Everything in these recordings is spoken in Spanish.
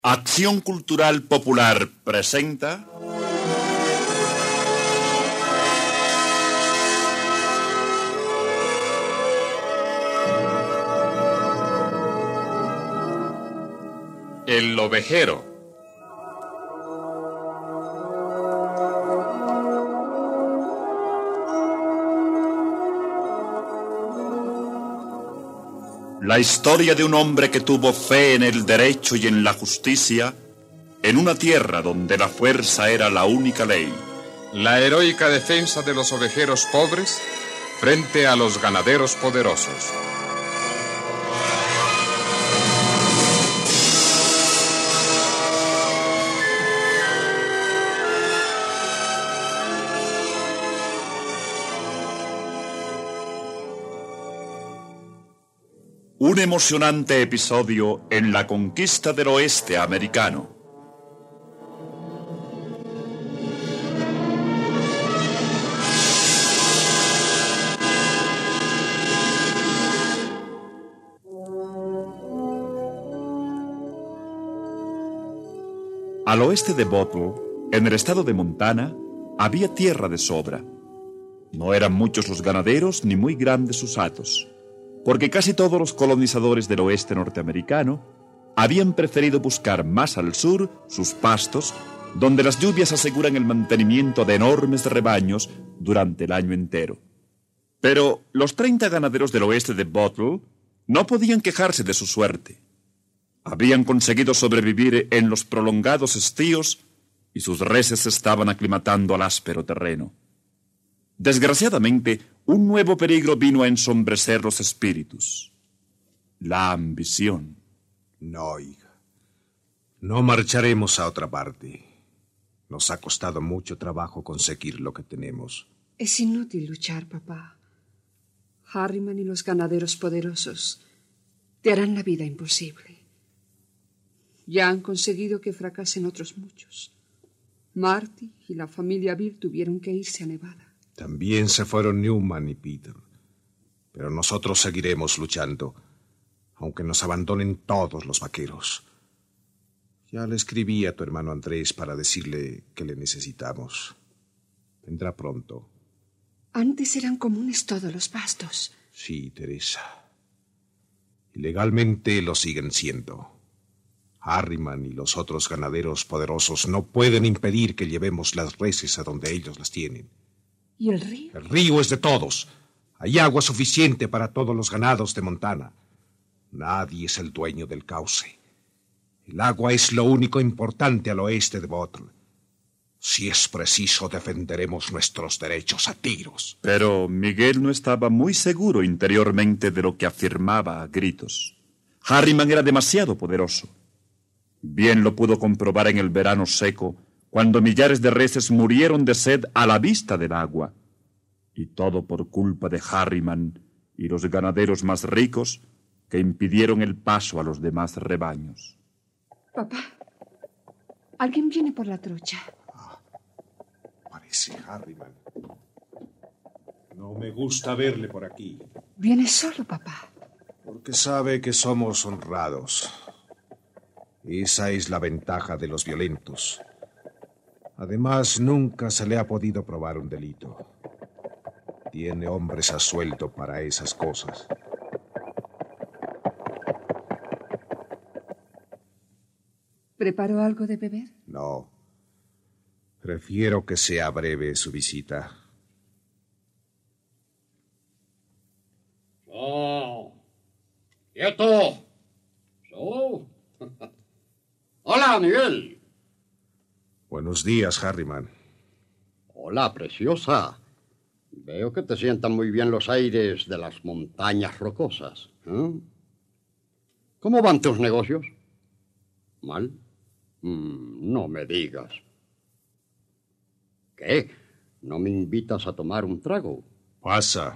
Acción Cultural Popular presenta El Ovejero. La historia de un hombre que tuvo fe en el derecho y en la justicia, en una tierra donde la fuerza era la única ley. La heroica defensa de los ovejeros pobres frente a los ganaderos poderosos. Un emocionante episodio en la conquista del oeste americano. Al oeste de Bottle, en el estado de Montana, había tierra de sobra. No eran muchos los ganaderos ni muy grandes sus hatos, porque casi todos los colonizadores del oeste norteamericano habían preferido buscar más al sur sus pastos, donde las lluvias aseguran el mantenimiento de enormes rebaños durante el año entero. Pero los 30 ganaderos del oeste de Bottle no podían quejarse de su suerte. Habían conseguido sobrevivir en los prolongados estíos y sus reses se estaban aclimatando al áspero terreno. Desgraciadamente, un nuevo peligro vino a ensombrecer los espíritus: la ambición. No, hija. No marcharemos a otra parte. Nos ha costado mucho trabajo conseguir lo que tenemos. Es inútil luchar, papá. Harriman y los ganaderos poderosos te harán la vida imposible. Ya han conseguido que fracasen otros muchos. Marty y la familia Bill tuvieron que irse a Nevada. También se fueron Newman y Peter. Pero nosotros seguiremos luchando, aunque nos abandonen todos los vaqueros. Ya le escribí a tu hermano Andrés para decirle que le necesitamos. Vendrá pronto. Antes eran comunes todos los pastos. Sí, Teresa. Y legalmente lo siguen siendo. Harriman y los otros ganaderos poderosos no pueden impedir que llevemos las reses a donde ellos las tienen. ¿Y el río? El río es de todos. Hay agua suficiente para todos los ganados de Montana. Nadie es el dueño del cauce. El agua es lo único importante al oeste de Bottle. Si es preciso, defenderemos nuestros derechos a tiros. Pero Miguel no estaba muy seguro interiormente de lo que afirmaba a gritos. Harriman era demasiado poderoso. Bien lo pudo comprobar en el verano seco, cuando millares de reses murieron de sed a la vista del agua. Y todo por culpa de Harriman y los ganaderos más ricos que impidieron el paso a los demás rebaños. Papá, alguien viene por la trocha. Parece Harriman. No me gusta verle por aquí. Viene solo, papá. Porque sabe que somos honrados. Esa es la ventaja de los violentos. Además, nunca se le ha podido probar un delito. Tiene hombres a sueldo para esas cosas. ¿Preparó algo de beber? No. Prefiero que sea breve su visita. ¡Oh! ¡Quieto! ¡So! ¡Hola, Miguel! Buenos días, Harriman. Hola, preciosa. Veo que te sientan muy bien los aires de las montañas rocosas. ¿Cómo van tus negocios? ¿Mal? No me digas. ¿Qué? ¿No me invitas a tomar un trago? Pasa.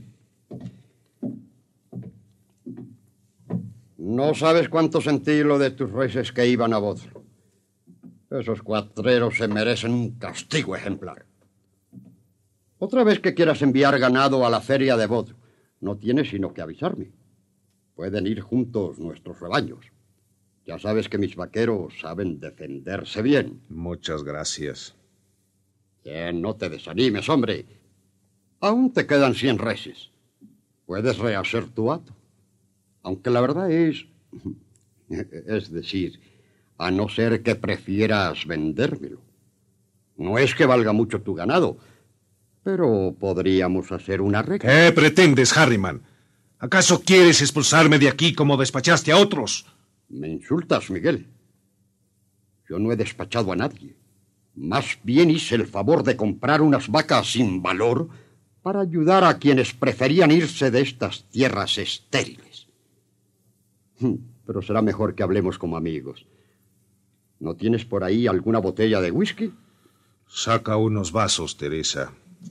No sabes cuánto sentí lo de tus reses que iban a Bottle. Esos cuatreros se merecen un castigo ejemplar. Otra vez que quieras enviar ganado a la feria de Bottle, no tienes sino que avisarme. Pueden ir juntos nuestros rebaños. Ya sabes que mis vaqueros saben defenderse bien. Muchas gracias. No te desanimes, hombre. Aún te quedan 100 reses. Puedes rehacer tu hato. Aunque la verdad es... Es decir, a no ser que prefieras vendérmelo. No es que valga mucho tu ganado, pero podríamos hacer una arreglo. ¿Qué pretendes, Harriman? ¿Acaso quieres expulsarme de aquí como despachaste a otros? Me insultas, Miguel. Yo no he despachado a nadie. Más bien hice el favor de comprar unas vacas sin valor para ayudar a quienes preferían irse de estas tierras estériles. Pero será mejor que hablemos como amigos. ¿No tienes por ahí alguna botella de whisky? Saca unos vasos, Teresa.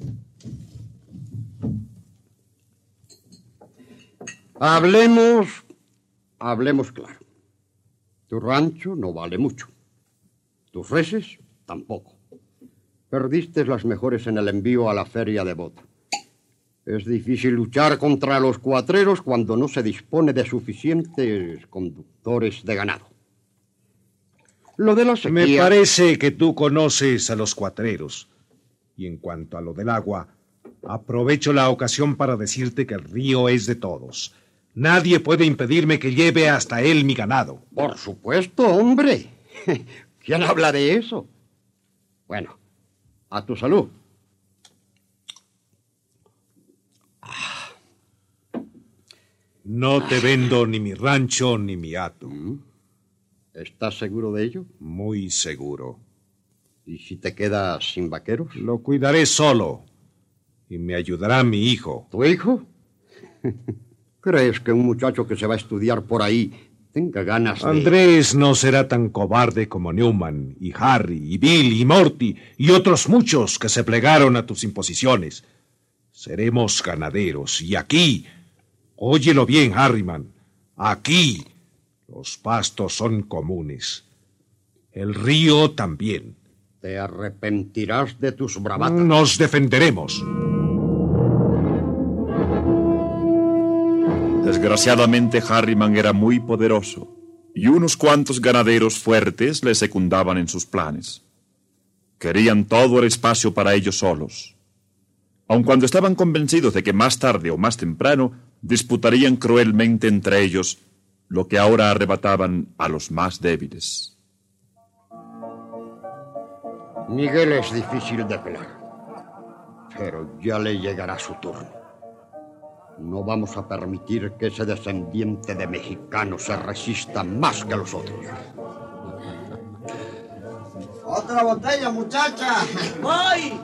Hablemos claro. Tu rancho no vale mucho. Tus reses tampoco. Perdiste las mejores en el envío a la feria de Bot. Es difícil luchar contra los cuatreros cuando no se dispone de suficientes conductores de ganado. Lo de la sequía... Me parece que tú conoces a los cuatreros. Y en cuanto a lo del agua, aprovecho la ocasión para decirte que el río es de todos. Nadie puede impedirme que lleve hasta él mi ganado. Por supuesto, hombre. ¿Quién habla de eso? Bueno, a tu salud. No te vendo ni mi rancho ni mi hato. ¿Estás seguro de ello? Muy seguro. ¿Y si te quedas sin vaqueros? Lo cuidaré solo. Y me ayudará mi hijo. ¿Tu hijo? ¿Crees que un muchacho que se va a estudiar por ahí tenga ganas de...? Andrés no será tan cobarde como Newman, y Harry, y Bill, y Morty, y otros muchos que se plegaron a tus imposiciones. Seremos ganaderos, y aquí... Óyelo bien, Harriman. Aquí los pastos son comunes. El río también. Te arrepentirás de tus bravatas. Nos defenderemos. Desgraciadamente, Harriman era muy poderoso, y unos cuantos ganaderos fuertes le secundaban en sus planes. Querían todo el espacio para ellos solos, aun cuando estaban convencidos de que más tarde o más temprano disputarían cruelmente entre ellos lo que ahora arrebataban a los más débiles. Miguel es difícil de pelar, pero ya le llegará su turno. No vamos a permitir que ese descendiente de mexicano se resista más que los otros. ¡Otra botella, muchacha! ¡Voy!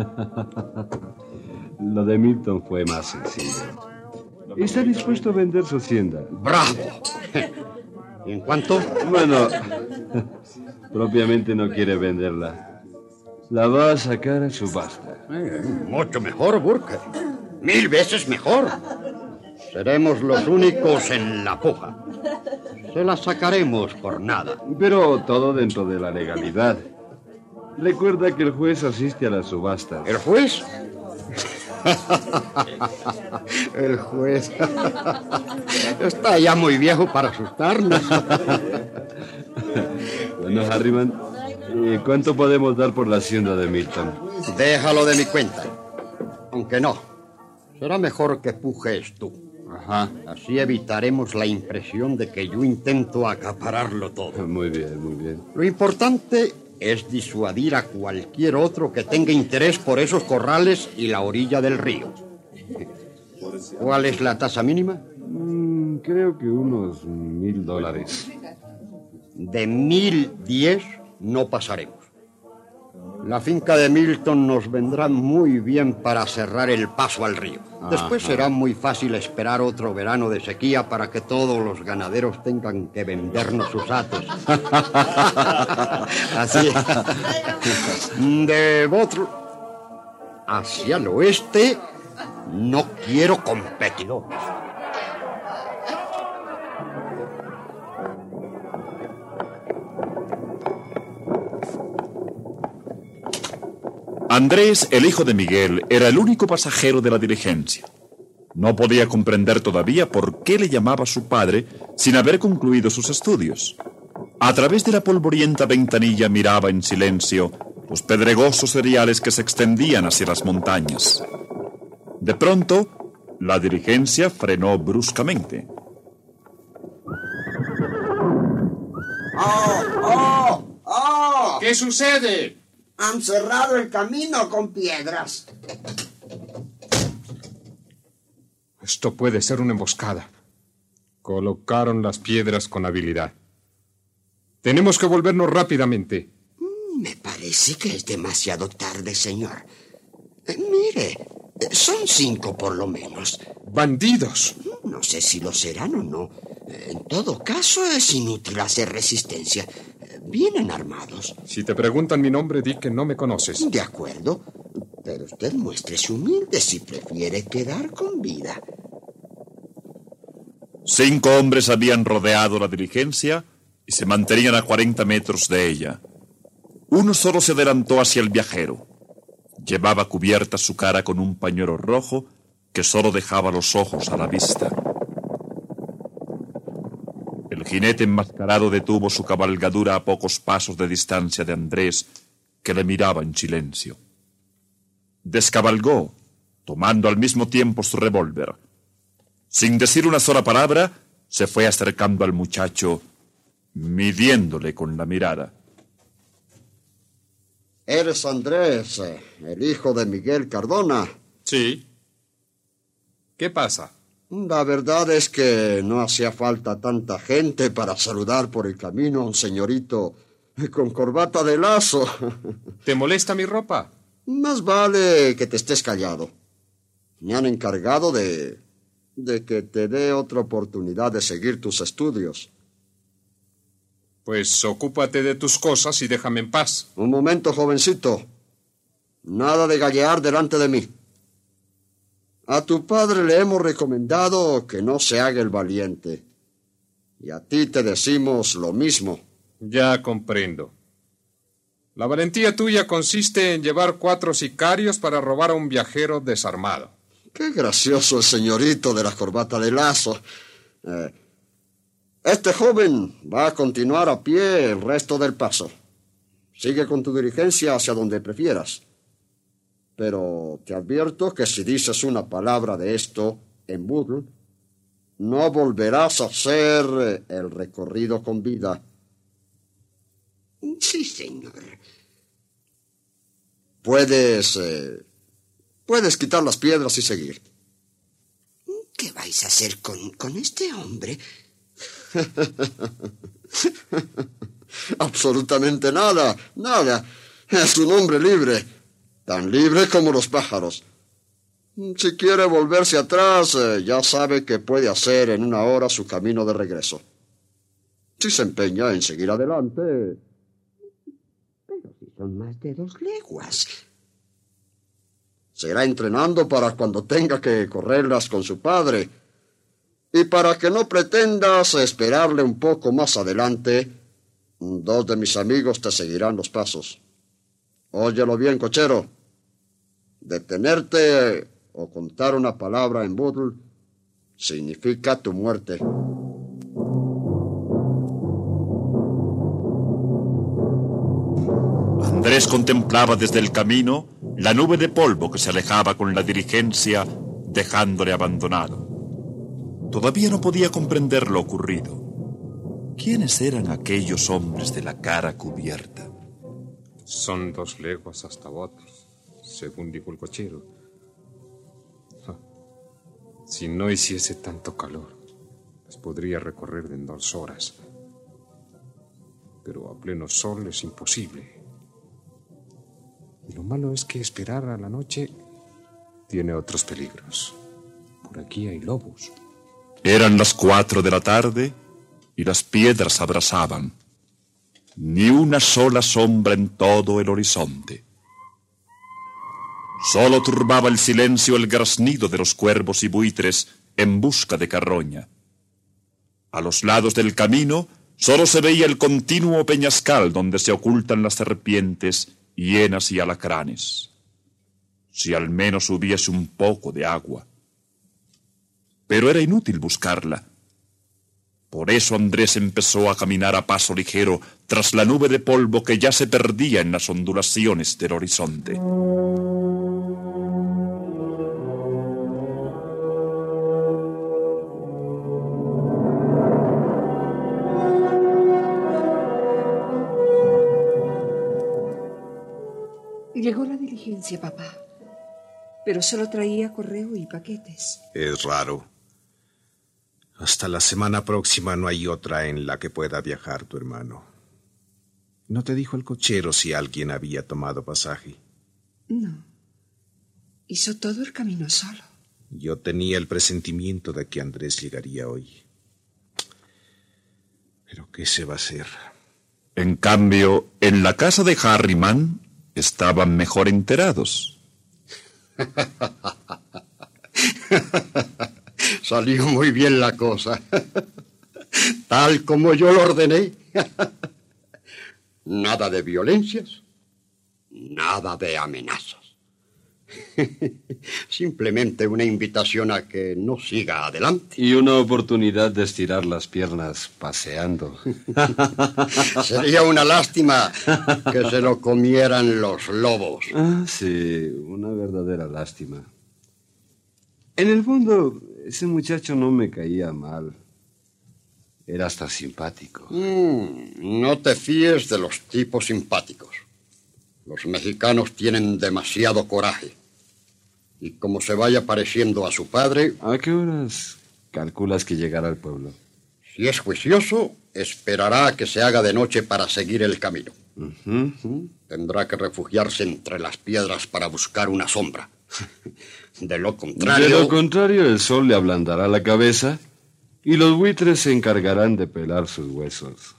Lo de Milton fue más sencillo. Está dispuesto a vender su hacienda. ¡Bravo! ¿Y en cuánto? Bueno, propiamente no quiere venderla. La va a sacar a subasta. Mucho mejor, Burke. 1000 veces mejor. Seremos los únicos en la puja. Se la sacaremos por nada. Pero todo dentro de la legalidad. Recuerda que el juez asiste a las subastas. ¿El juez? El juez está ya muy viejo para asustarnos. Bueno, Harriman, ¿cuánto podemos dar por la hacienda de Milton? Déjalo de mi cuenta. Aunque no, será mejor que pujes tú. Ajá. Así evitaremos la impresión de que yo intento acapararlo todo. Muy bien, muy bien. Lo importante es disuadir a cualquier otro que tenga interés por esos corrales y la orilla del río. ¿Cuál es la tasa mínima? Creo que unos $1,000. De 1010 no pasaremos. La finca de Milton nos vendrá muy bien para cerrar el paso al río. Después será muy fácil esperar otro verano de sequía para que todos los ganaderos tengan que vendernos sus hatos. Así es. De Bottle hacia el oeste no quiero competidores. Andrés, el hijo de Miguel, era el único pasajero de la diligencia. No podía comprender todavía por qué le llamaba su padre sin haber concluido sus estudios. A través de la polvorienta ventanilla miraba en silencio los pedregosos cereales que se extendían hacia las montañas. De pronto, la diligencia frenó bruscamente. ¡Oh! ¿Qué sucede? Han cerrado el camino con piedras. Esto puede ser una emboscada. Colocaron las piedras con habilidad. Tenemos que volvernos rápidamente. Me parece que es demasiado tarde, señor. Mire, son 5 por lo menos. ¡Bandidos! No sé si lo serán o no. En todo caso, es inútil hacer resistencia. Vienen armados. Si te preguntan mi nombre, di que no me conoces. De acuerdo, pero usted muéstrese humilde si prefiere quedar con vida. 5 hombres habían rodeado la diligencia y se mantenían a 40 metros de ella. Uno solo se adelantó hacia el viajero. Llevaba cubierta su cara con un pañuelo rojo que solo dejaba los ojos a la vista. El jinete enmascarado detuvo su cabalgadura a pocos pasos de distancia de Andrés, que le miraba en silencio. Descabalgó, tomando al mismo tiempo su revólver. Sin decir una sola palabra, se fue acercando al muchacho, midiéndole con la mirada. ¿Eres Andrés, el hijo de Miguel Cardona? Sí. ¿Qué pasa? La verdad es que no hacía falta tanta gente para saludar por el camino a un señorito con corbata de lazo. ¿Te molesta mi ropa? Más vale que te estés callado. Me han encargado de que te dé otra oportunidad de seguir tus estudios. Pues ocúpate de tus cosas y déjame en paz. Un momento, jovencito. Nada de gallear delante de mí. A tu padre le hemos recomendado que no se haga el valiente. Y a ti te decimos lo mismo. Ya comprendo. La valentía tuya consiste en llevar 4 sicarios para robar a un viajero desarmado. Qué gracioso el señorito de la corbata de lazo. Este joven va a continuar a pie el resto del paso. Sigue con tu diligencia hacia donde prefieras. Pero te advierto que si dices una palabra de esto en Bootle, no volverás a hacer el recorrido con vida. Sí, señor. Puedes quitar las piedras y seguir. ¿Qué vais a hacer con este hombre? Absolutamente nada, nada. Es un hombre libre, tan libre como los pájaros. Si quiere volverse atrás, ya sabe que puede hacer en 1 hora su camino de regreso. Si se empeña en seguir adelante... Pero si son más de 2 leguas. Será entrenando para cuando tenga que correrlas con su padre. Y para que no pretendas esperarle un poco más adelante, 2 de mis amigos te seguirán los pasos. Óyelo bien, cochero. Detenerte o contar una palabra en Bootle significa tu muerte. Andrés contemplaba desde el camino la nube de polvo que se alejaba con la diligencia, dejándole abandonado. Todavía no podía comprender lo ocurrido. ¿Quiénes eran aquellos hombres de la cara cubierta? Son 2 leguas hasta Botos, según dijo el cochero. Si no hiciese tanto calor, las podría recorrer en 2 horas. Pero a pleno sol es imposible. Y lo malo es que esperar a la noche tiene otros peligros. Por aquí hay lobos. Eran las 4 de la tarde y las piedras abrasaban. Ni una sola sombra en todo el horizonte. Solo turbaba el silencio el graznido de los cuervos y buitres en busca de carroña. A los lados del camino solo se veía el continuo peñascal donde se ocultan las serpientes, hienas y alacranes. Si al menos hubiese un poco de agua. Pero era inútil buscarla. Por eso Andrés empezó a caminar a paso ligero tras la nube de polvo que ya se perdía en las ondulaciones del horizonte. Llegó la diligencia, papá, pero solo traía correo y paquetes. Es raro. Hasta la semana próxima no hay otra en la que pueda viajar tu hermano. ¿No te dijo el cochero si alguien había tomado pasaje? No. Hizo todo el camino solo. Yo tenía el presentimiento de que Andrés llegaría hoy. Pero ¿qué se va a hacer? En cambio, en la casa de Harriman estaban mejor enterados. Salió muy bien la cosa. Tal como yo lo ordené. Nada de violencias, nada de amenazas. Simplemente una invitación a que no siga adelante. Y una oportunidad de estirar las piernas paseando. Sería una lástima que se lo comieran los lobos. Ah, sí, una verdadera lástima. En el fondo, ese muchacho no me caía mal. Era hasta simpático. No te fíes de los tipos simpáticos. Los mexicanos tienen demasiado coraje. Y como se vaya pareciendo a su padre... ¿A qué horas calculas que llegará al pueblo? Si es juicioso, esperará a que se haga de noche para seguir el camino. Tendrá que refugiarse entre las piedras para buscar una sombra. De lo contrario, el sol le ablandará la cabeza y los buitres se encargarán de pelar sus huesos.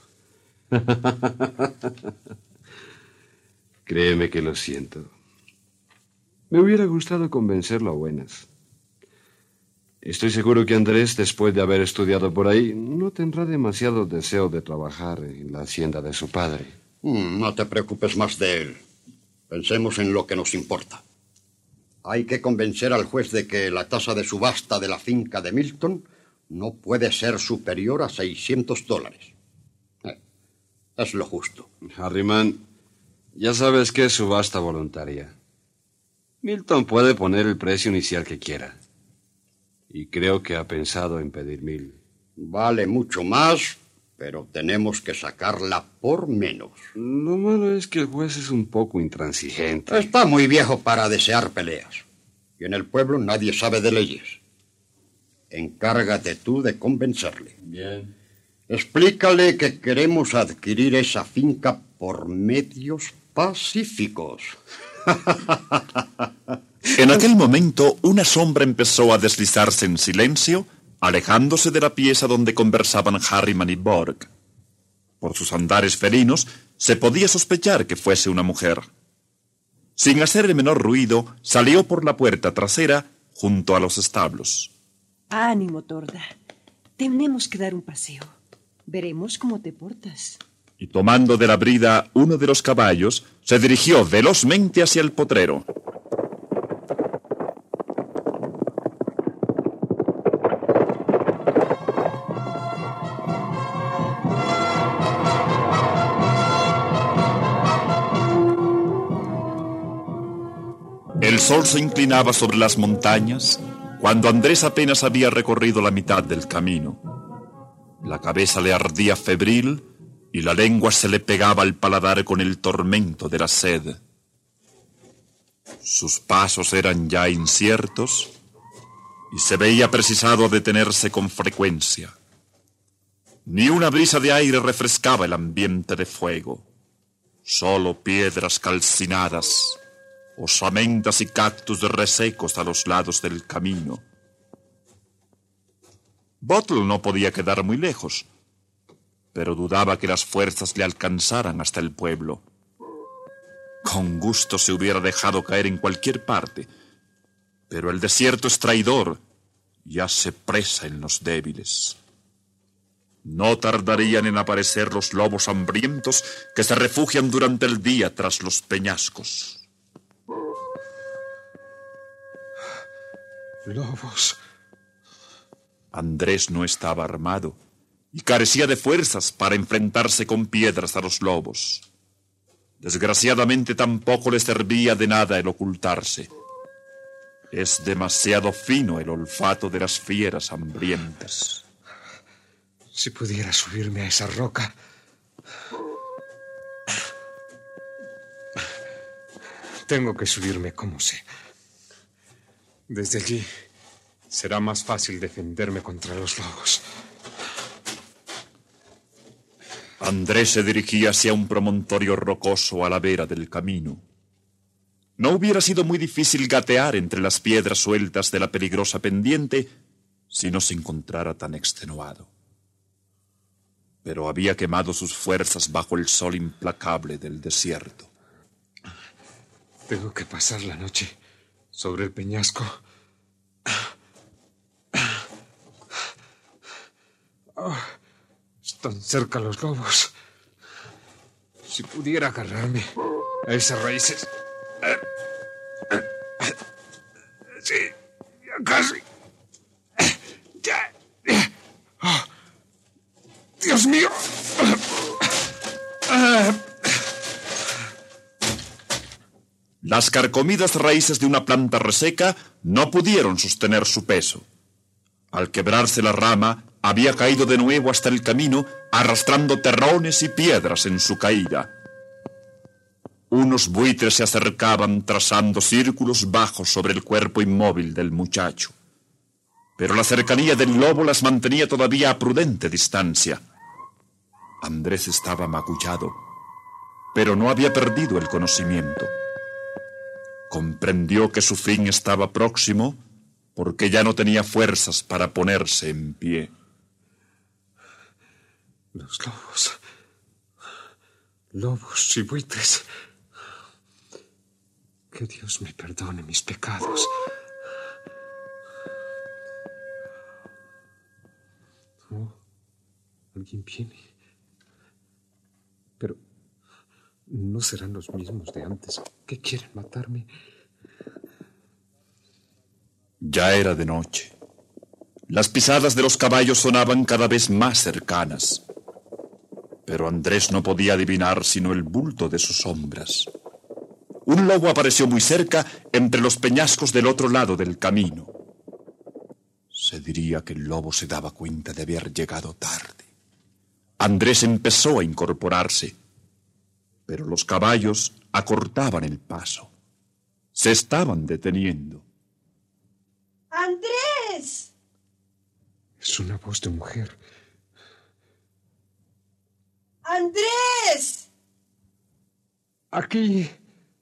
Créeme que lo siento. Me hubiera gustado convencerlo a buenas. Estoy seguro que Andrés, después de haber estudiado por ahí, no tendrá demasiado deseo de trabajar en la hacienda de su padre. No te preocupes más de él. Pensemos en lo que nos importa. Hay que convencer al juez de que la tasa de subasta de la finca de Milton no puede ser superior a $600. Es lo justo. Harriman, ya sabes que es subasta voluntaria. Milton puede poner el precio inicial que quiera. Y creo que ha pensado en pedir 1,000. Vale mucho más, pero tenemos que sacarla por menos. Lo malo es que el juez es un poco intransigente. Está muy viejo para desear peleas. Y en el pueblo nadie sabe de leyes. Encárgate tú de convencerle. Bien. Explícale que queremos adquirir esa finca por medios pacíficos. En aquel momento, una sombra empezó a deslizarse en silencio, alejándose de la pieza donde conversaban Harriman y Borg. Por sus andares felinos, se podía sospechar que fuese una mujer. Sin hacer el menor ruido, salió por la puerta trasera junto a los establos. Ánimo, Torda. Tenemos que dar un paseo. Veremos cómo te portas. Y tomando de la brida uno de los caballos, se dirigió velozmente hacia el potrero. El sol se inclinaba sobre las montañas cuando Andrés apenas había recorrido la mitad del camino. La cabeza le ardía febril y la lengua se le pegaba al paladar con el tormento de la sed. Sus pasos eran ya inciertos y se veía precisado a detenerse con frecuencia. Ni una brisa de aire refrescaba el ambiente de fuego. Solo piedras calcinadas, osamentas y cactus resecos a los lados del camino. Bottle no podía quedar muy lejos, pero dudaba que las fuerzas le alcanzaran hasta el pueblo. Con gusto se hubiera dejado caer en cualquier parte, pero el desierto es traidor y hace presa en los débiles. No tardarían en aparecer los lobos hambrientos que se refugian durante el día tras los peñascos. Lobos. Andrés no estaba armado, y carecía de fuerzas para enfrentarse con piedras a los lobos. Desgraciadamente tampoco le servía de nada el ocultarse. Es demasiado fino el olfato de las fieras hambrientas. Si pudiera subirme a esa roca. Tengo que subirme como sé. Desde allí será más fácil defenderme contra los lobos. Andrés se dirigía hacia un promontorio rocoso a la vera del camino. No hubiera sido muy difícil gatear entre las piedras sueltas de la peligrosa pendiente si no se encontrara tan extenuado. Pero había quemado sus fuerzas bajo el sol implacable del desierto. Tengo que pasar la noche sobre el peñasco. Están cerca los lobos. Si pudiera agarrarme a esas raíces. Sí, ya casi. Ya. Oh, Dios mío. Las carcomidas raíces de una planta reseca no pudieron sostener su peso. Al quebrarse la rama, había caído de nuevo hasta el camino, arrastrando terrones y piedras en su caída. Unos buitres se acercaban trazando círculos bajos sobre el cuerpo inmóvil del muchacho. Pero la cercanía del lobo las mantenía todavía a prudente distancia. Andrés estaba magullado, pero no había perdido el conocimiento. Comprendió que su fin estaba próximo porque ya no tenía fuerzas para ponerse en pie. Los lobos. Lobos y buitres. Que Dios me perdone mis pecados. Oh, alguien viene. Pero no serán los mismos de antes que quieren matarme. Ya era de noche. Las pisadas de los caballos sonaban cada vez más cercanas. Pero Andrés no podía adivinar sino el bulto de sus sombras. Un lobo apareció muy cerca entre los peñascos del otro lado del camino. Se diría que el lobo se daba cuenta de haber llegado tarde. Andrés empezó a incorporarse, pero los caballos acortaban el paso. Se estaban deteniendo. ¡Andrés! Es una voz de mujer. ¡Andrés! Aquí.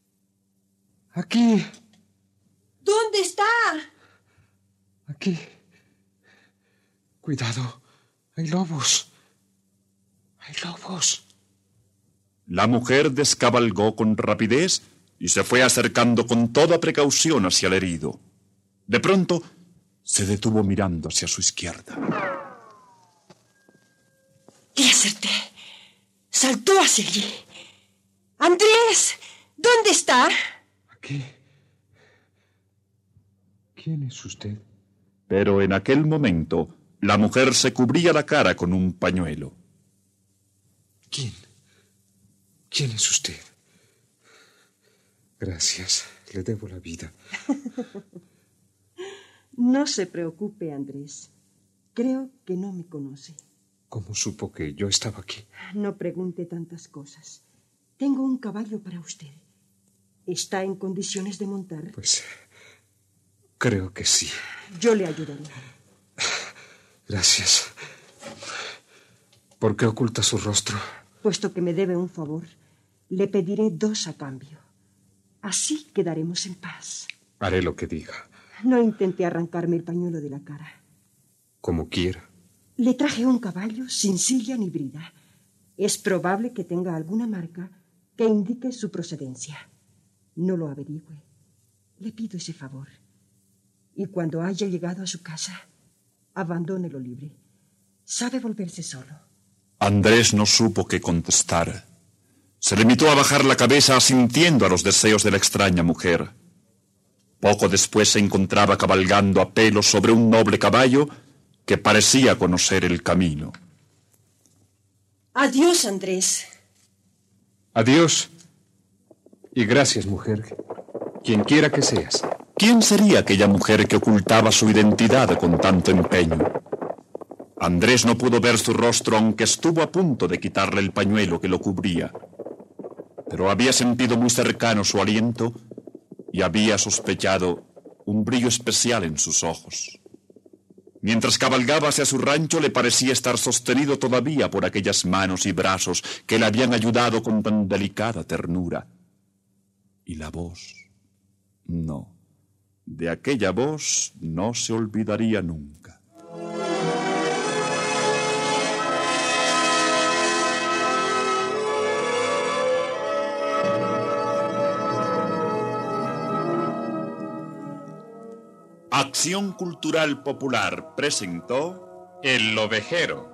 Aquí. ¿Dónde está? Aquí. Cuidado. Hay lobos. Hay lobos. La mujer descabalgó con rapidez y se fue acercando con toda precaución hacia el herido. De pronto, se detuvo mirando hacia su izquierda. Le acerté. Saltó hacia allí. ¡Andrés! ¿Dónde está? Aquí. ¿Quién es usted? Pero en aquel momento, la mujer se cubría la cara con un pañuelo. ¿Quién? ¿Quién es usted? Gracias. Le debo la vida. No se preocupe, Andrés. Creo que no me conoce. ¿Cómo supo que yo estaba aquí? No pregunte tantas cosas. Tengo un caballo para usted. ¿Está en condiciones de montar? Pues creo que sí. Yo le ayudaré. Gracias. ¿Por qué oculta su rostro? Puesto que me debe un favor, le pediré 2 a cambio. Así quedaremos en paz. Haré lo que diga. No intente arrancarme el pañuelo de la cara. Como quiera. Le traje un caballo sin silla ni brida. Es probable que tenga alguna marca que indique su procedencia. No lo averigüe. Le pido ese favor. Y cuando haya llegado a su casa, abandónelo libre. Sabe volverse solo. Andrés no supo qué contestar. Se limitó a bajar la cabeza asintiendo a los deseos de la extraña mujer. Poco después se encontraba cabalgando a pelo sobre un noble caballo que parecía conocer el camino. Adiós, Andrés. Adiós. Y gracias, mujer. Quien quiera que seas. ¿Quién sería aquella mujer que ocultaba su identidad con tanto empeño? Andrés no pudo ver su rostro, aunque estuvo a punto de quitarle el pañuelo que lo cubría. Pero había sentido muy cercano su aliento y había sospechado un brillo especial en sus ojos. Mientras cabalgaba hacia su rancho, le parecía estar sostenido todavía por aquellas manos y brazos que le habían ayudado con tan delicada ternura. Y la voz, no, de aquella voz no se olvidaría nunca. Acción Cultural Popular presentó El Ovejero.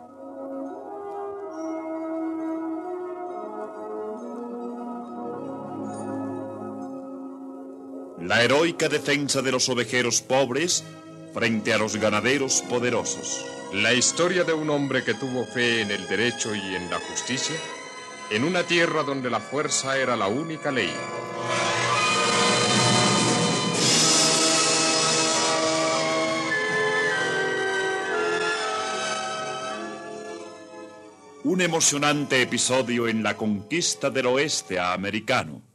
La heroica defensa de los ovejeros pobres frente a los ganaderos poderosos. La historia de un hombre que tuvo fe en el derecho y en la justicia, en una tierra donde la fuerza era la única ley. Un emocionante episodio en la conquista del oeste americano.